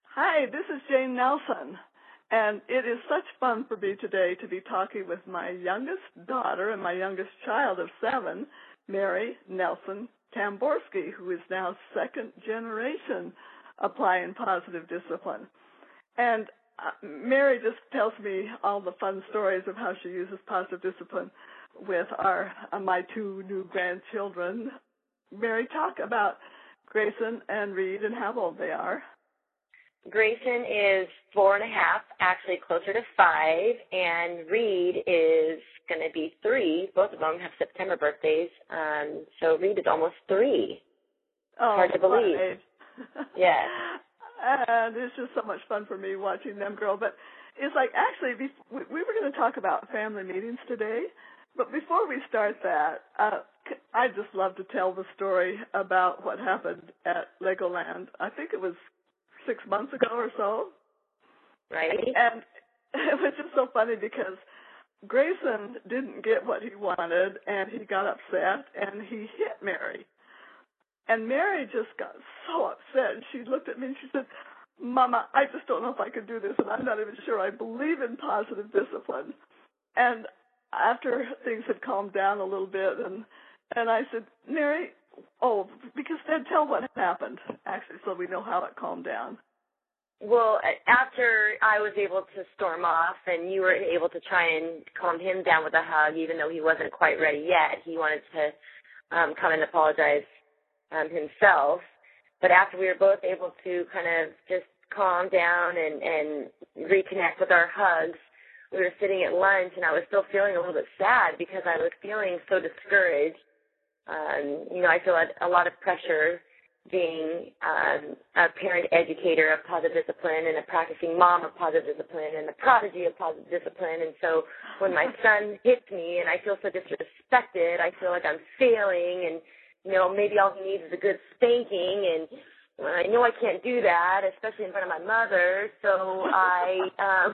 Hi, this is Jane Nelson, and it is such fun for me today to be talking with my youngest daughter and my youngest child of 7, Mary Nelson Tamborski, who is now second generation applying positive discipline. And Mary just tells me all the fun stories of how she uses positive discipline with my 2 new grandchildren. Mary, talk about Grayson and Reed and how old they are. Grayson is 4.5, actually closer to 5, and Reed is going to be 3. Both of them have September birthdays, so Reed is almost 3. Oh, hard to believe. Yes. And it's just so much fun for me watching them grow. But it's like, actually, we were going to talk about family meetings today, but before we start that, I'd just love to tell the story about what happened at Legoland. I think it was 6 months ago or so. Right. And it was just so funny because Grayson didn't get what he wanted, and he got upset, and he hit Mary. And Mary just got so upset. She looked at me and she said, Mama, I just don't know if I can do this, and I'm not even sure I believe in positive discipline. And after things had calmed down a little bit, and I said, Mary, because then tell what happened, actually, so we know how it calmed down. Well, after I was able to storm off and you were able to try and calm him down with a hug, even though he wasn't quite ready yet, he wanted to come and apologize himself. But after we were both able to kind of just calm down and reconnect with our hugs, we were sitting at lunch, and I was still feeling a little bit sad because I was feeling so discouraged. I feel a lot of pressure being a parent educator of positive discipline and a practicing mom of positive discipline and a prodigy of positive discipline. And so when my son hits me and I feel so disrespected, I feel like I'm failing, and, maybe all he needs is a good spanking, and I know I can't do that, especially in front of my mother. So I'm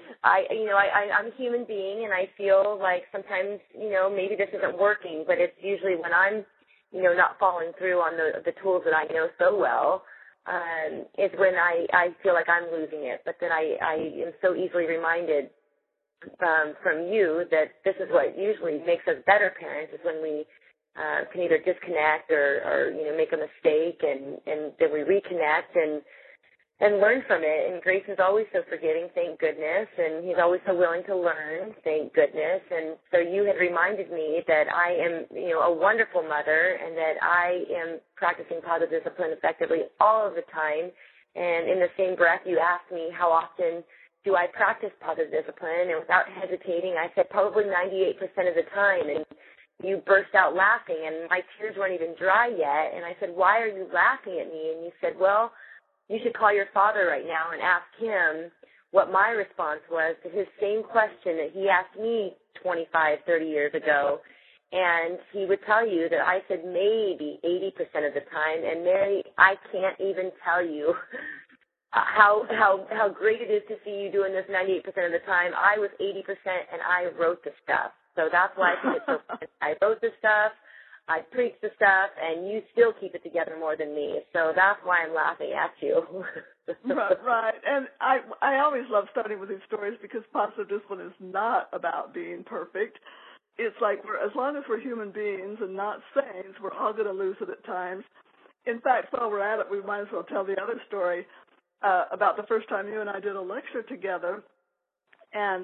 a human being, and I feel like sometimes, maybe this isn't working, but it's usually when I'm, not following through on the tools that I know so well, is when I feel like I'm losing it. But then I am so easily reminded from you that this is what usually makes us better parents, is when we can either disconnect or make a mistake, and then we reconnect and learn from it. And Grayson's always so forgiving, thank goodness, and he's always so willing to learn, thank goodness. And so you had reminded me that I am, a wonderful mother, and that I am practicing positive discipline effectively all of the time. And in the same breath, you asked me how often do I practice positive discipline, and without hesitating, I said probably 98% of the time. And you burst out laughing, and my tears weren't even dry yet. And I said, why are you laughing at me? And you said, well, you should call your father right now and ask him what my response was to his same question that he asked me 25, 30 years ago. And he would tell you that I said maybe 80% of the time. And Mary, I can't even tell you how great it is to see you doing this 98% of the time. I was 80%, and I wrote the stuff. So that's why I think it's so fun. I wrote the stuff, I preached the stuff, and you still keep it together more than me. So that's why I'm laughing at you. Right. And I always love starting with these stories because positive discipline is not about being perfect. It's like as long as we're human beings and not saints, we're all going to lose it at times. In fact, while we're at it, we might as well tell the other story about the first time you and I did a lecture together. And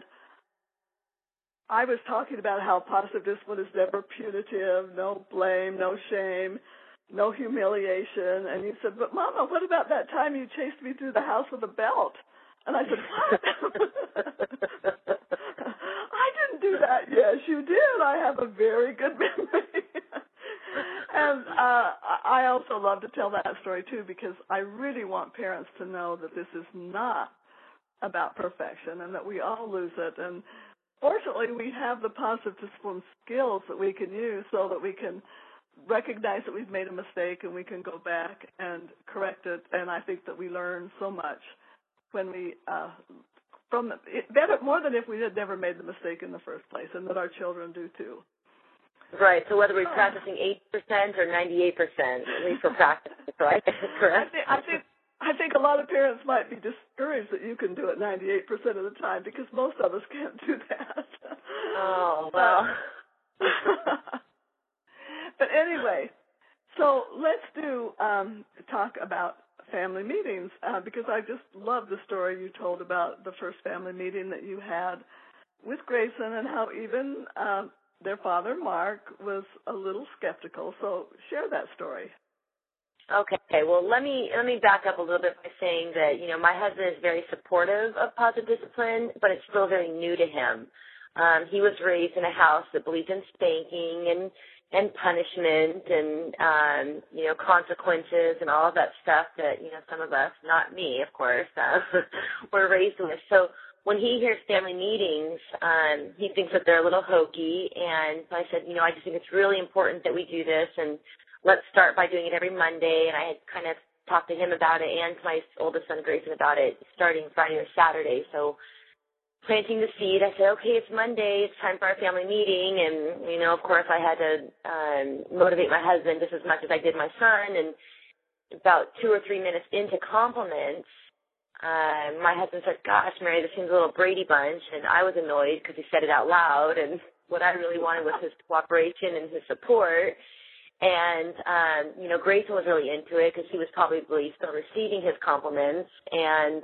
I was talking about how positive discipline is never punitive, no blame, no shame, no humiliation. And you said, but Mama, what about that time you chased me through the house with a belt? And I said, what? I didn't do that. Yes, you did. I have a very good memory. And I also love to tell that story, too, because I really want parents to know that this is not about perfection and that we all lose it. And fortunately, we have the positive discipline skills that we can use so that we can recognize that we've made a mistake and we can go back and correct it. And I think that we learn so much when we, better, more than if we had never made the mistake in the first place, and that our children do too. Right. So whether we're practicing 8% or 98%, at least we're practicing, right? Correct. I think a lot of parents might be discouraged that you can do it 98% of the time because most of us can't do that. Oh, well. But anyway, so let's talk about family meetings because I just love the story you told about the first family meeting that you had with Grayson and how even their father, Mark, was a little skeptical. So share that story. Okay, well, let me back up a little bit by saying that, you know, my husband is very supportive of positive discipline, but it's still very new to him. He was raised in a house that believed in spanking and punishment and, you know, consequences and all of that stuff that, you know, some of us, not me, of course, were raised with. So when he hears family meetings, he thinks that they're a little hokey. And so I said, you know, I just think it's really important that we do this, and let's start by doing it every Monday. And I had kind of talked to him about it and to my oldest son, Grayson, about it starting Friday or Saturday. So planting the seed, I said, okay, it's Monday. It's time for our family meeting. And, you know, of course, I had to motivate my husband just as much as I did my son. And about 2 or 3 minutes into compliments, my husband said, gosh, Mary, this seems a little Brady Bunch. And I was annoyed because he said it out loud. And what I really wanted was his cooperation and his support. And, you know, Grayson was really into it because he was probably still receiving his compliments. And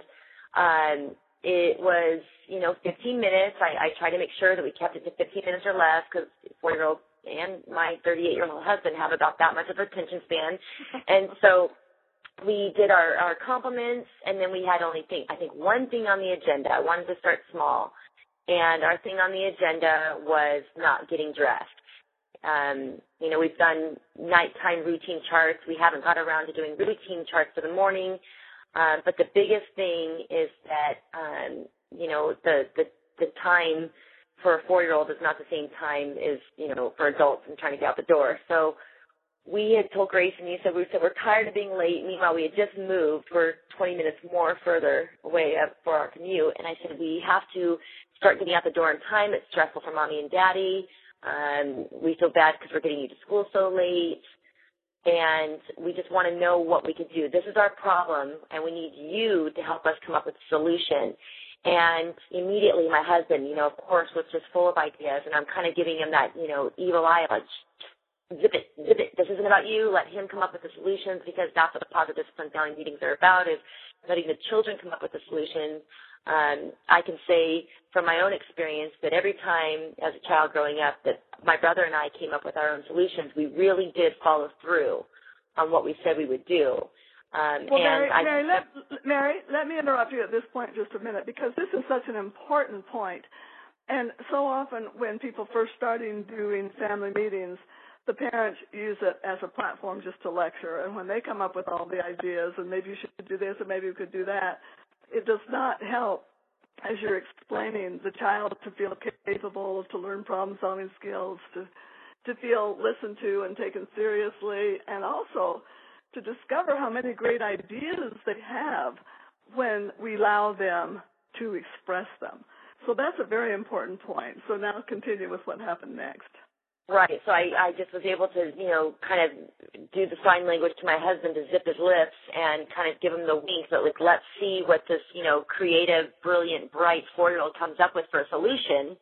it was, you know, 15 minutes. I tried to make sure that we kept it to 15 minutes or less because 4-year-old and my 38-year-old husband have about that much of an attention span. And so we did our compliments, and then we had only, I think, one thing on the agenda. I wanted to start small. And our thing on the agenda was not getting dressed. You know, we've done nighttime routine charts. We haven't got around to doing routine charts for the morning. But the biggest thing is that, you know, the time for a 4-year-old is not the same time as, you know, for adults and trying to get out the door. So we had told Grayson, we said we're tired of being late. Meanwhile, we had just moved. We're 20 minutes more further away for our commute. And I said, we have to start getting out the door in time. It's stressful for Mommy and Daddy. We feel bad because we're getting you to school so late. And we just want to know what we could do. This is our problem, and we need you to help us come up with a solution. And immediately my husband, you know, of course, was just full of ideas, and I'm kind of giving him that, you know, evil eye, like, zip it. This isn't about you. Let him come up with the solutions, because that's what the positive discipline family meetings are about, is letting the children come up with the solutions. I can say from my own experience that every time as a child growing up that my brother and I came up with our own solutions, we really did follow through on what we said we would do. Mary, let me interrupt you at this point just a minute, because this is such an important point. And so often when people first starting doing family meetings, the parents use it as a platform just to lecture. And when they come up with all the ideas, and maybe you should do this, or maybe you could do that, it does not help, as you're explaining, the child to feel capable, to learn problem-solving skills, to feel listened to and taken seriously, and also to discover how many great ideas they have when we allow them to express them. So that's a very important point. So now continue with what happened next. Right. So I just was able to, you know, kind of do the sign language to my husband to zip his lips and kind of give him the wink that, like, let's see what this, you know, creative, brilliant, bright 4-year-old comes up with for a solution.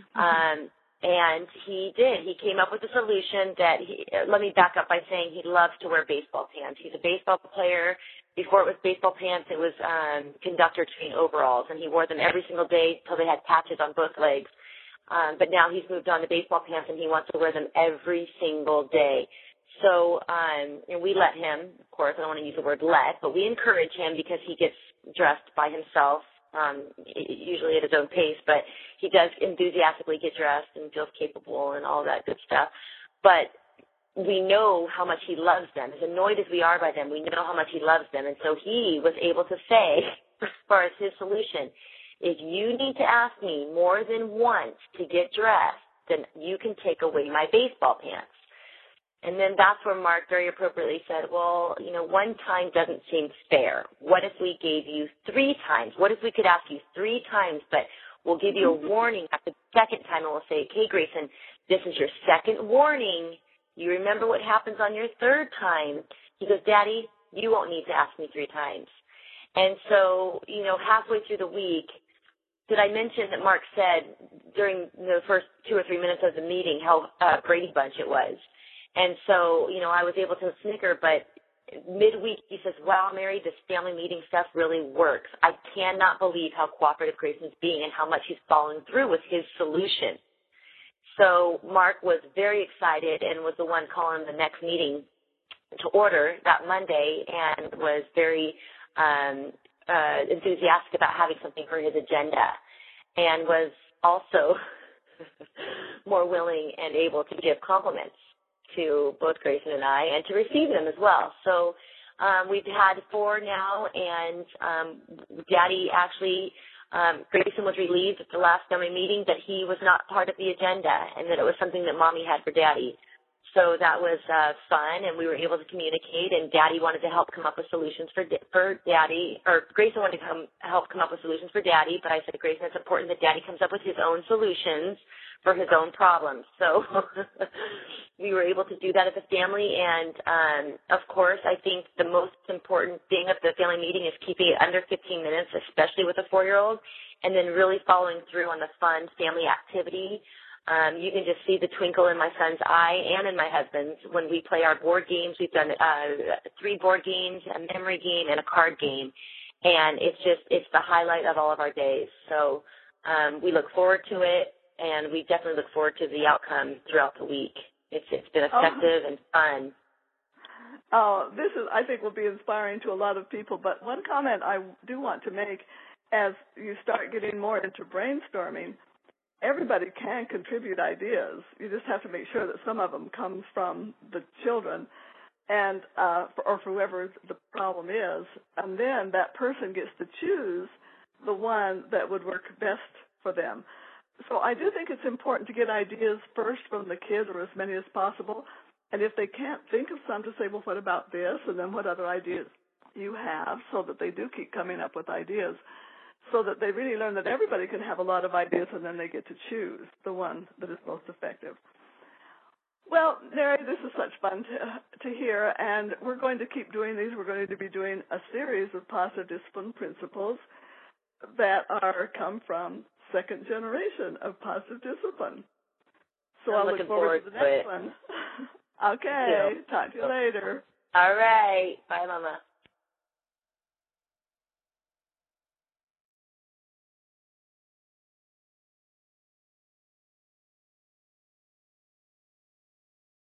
And he did. He came up with a solution that let me back up by saying he loves to wear baseball pants. He's a baseball player. Before it was baseball pants, it was conductor train overalls, and he wore them every single day till they had patches on both legs. But now he's moved on to baseball pants, and he wants to wear them every single day. So and we let him, of course, I don't want to use the word let, but we encourage him because he gets dressed by himself, usually at his own pace, but he does enthusiastically get dressed and feels capable and all that good stuff. But we know how much he loves them. As annoyed as we are by them, we know how much he loves them. And so he was able to say, as far as his solution, if you need to ask me more than once to get dressed, then you can take away my baseball pants. And then that's where Mark very appropriately said, well, you know, one time doesn't seem fair. What if we gave you 3 times? What if we could ask you 3 times, but we'll give you a warning after the second time, and we'll say, okay, Grayson, this is your second warning. You remember what happens on your 3rd time. He goes, Daddy, you won't need to ask me 3 times. And so, halfway through the week, did I mention that Mark said during the first 2 or 3 minutes of the meeting how Brady Bunch it was? And so, I was able to snicker, but midweek he says, wow, Mary, this family meeting stuff really works. I cannot believe how cooperative Grayson's being and how much he's following through with his solution. So Mark was very excited and was the one calling the next meeting to order that Monday and was very enthusiastic about having something for his agenda and was also more willing and able to give compliments to both Grayson and I and to receive them as well. So we've had 4 now, and Daddy actually, Grayson was relieved at the last family meeting that he was not part of the agenda and that it was something that Mommy had for Daddy. So that was fun, and we were able to communicate, and Daddy wanted to help come up with solutions for Daddy, or Grayson wanted to help come up with solutions for Daddy, but I said to Grayson, it's important that Daddy comes up with his own solutions for his own problems. So we were able to do that as a family, and of course, I think the most important thing of the family meeting is keeping it under 15 minutes, especially with a 4-year-old, and then really following through on the fun family activity. You can just see the twinkle in my son's eye and in my husband's when we play our board games. We've done 3 board games, a memory game, and a card game, and it's the highlight of all of our days. So we look forward to it, and we definitely look forward to the outcome throughout the week. It's been effective and fun. Oh, this is, I think, will be inspiring to a lot of people. But one comment I do want to make, as you start getting more into brainstorming, everybody can contribute ideas. You just have to make sure that some of them come from the children and or for whoever the problem is, and then that person gets to choose the one that would work best for them. So I do think it's important to get ideas first from the kids, or as many as possible, and if they can't think of some, to say, well, what about this, and then what other ideas you have, so that they do keep coming up with ideas, so that they really learn that everybody can have a lot of ideas, and then they get to choose the one that is most effective. Well, Mary, this is such fun to hear, and we're going to keep doing these. We're going to be doing a series of positive discipline principles that come from second generation of positive discipline. So I'll look forward to the next one. Okay, talk to you later. All right. Bye, Mama.